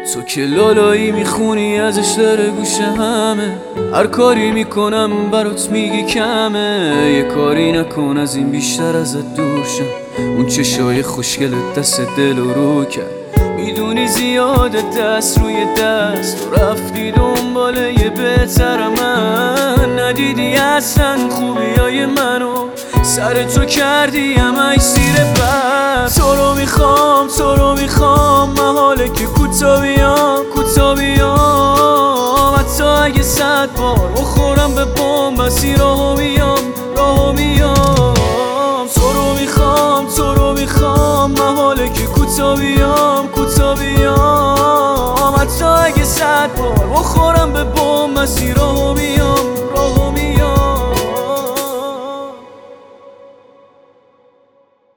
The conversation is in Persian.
تو که لالایی میخونی ازش در گوش همه، هر کاری میکنم برات میگی کمه. یه کاری نکن از این بیشتر ازت دورشم، اون چشای خوشگلت دست دل رو کرد. میدونی زیاده دست روی دست و رفتی دنبال یه بهتر من. ندیدی اصلا خوبیای منو، سر تو کردی همه سیر بر. تو رو میخوام تو رو میخوام، محاله که کوتا بیام حتی اگه 100 بار بخورم به بام، بسی راهو میام تو رو میخوام محاله که کوتا بیام حتی اگه 100 بار بخورم به بام، بسی راهو میام